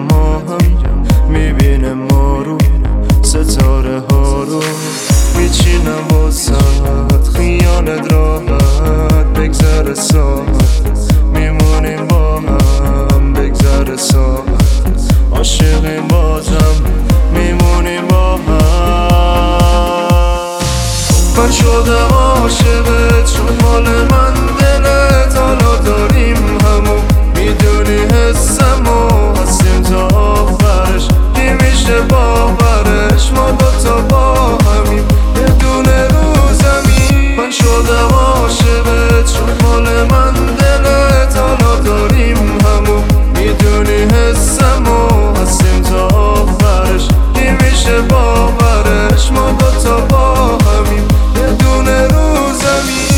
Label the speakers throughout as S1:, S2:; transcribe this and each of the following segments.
S1: ما هم میبینه ما رو ستاره ها رو میچینم واسد خیالت راحت بگذره ساعت میمونیم با هم بگذره ساعت عاشقیم بازم میمونیم با هم من شدم عاشقت چون مال من دلت حالا داریم همو میدونی حسمو هستیم تا آخرش نمیشه باورش ما دوتا با همیم یه دونه رو زمین من شدم عاشقت چون مال من دلت حالا داریم همو میدونی حسمو هستیم تا آخرش نمیشه باورش ما دوتا با همیم یه دونه رو زمین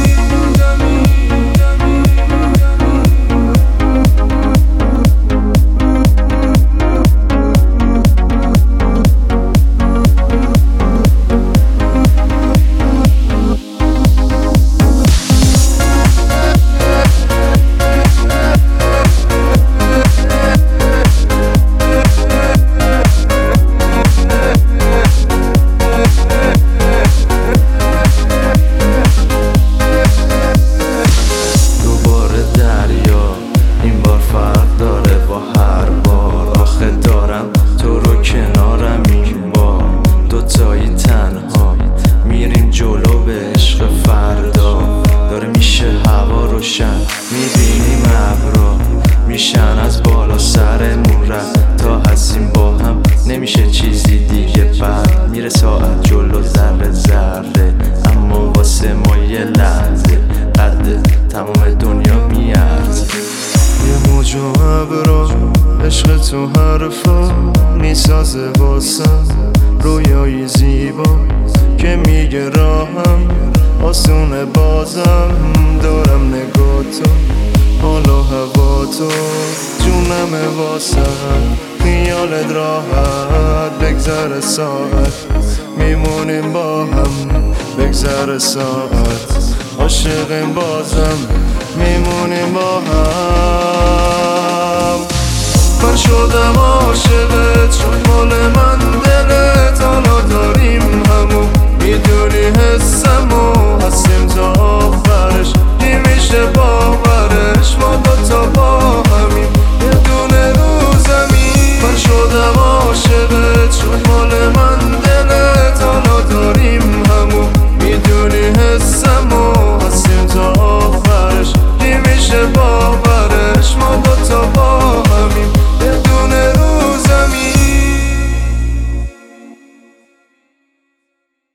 S1: میبینیم ابرا میشن از بالا سرمون رد تا هستیم با هم نمیشه چیزی دیگه بعد میره ساعت جلو ذره ذره اما واسه ما یه لحظه قد تمام دنیا میارزه یه موج و ابرا عشق تو حرفا میسازه واسم رویایی زیبا که میگه راهم آسونه بازم دارم نگاه تو حالا هوا تو جونم واسم خیالت راحت بگذره ساعت میمونیم با هم بگذره ساعت عاشقیم بازم میمونیم با هم من شدم عاشقت چون مال من دلت حالا داریم همو میدونی حسمو هستیم تا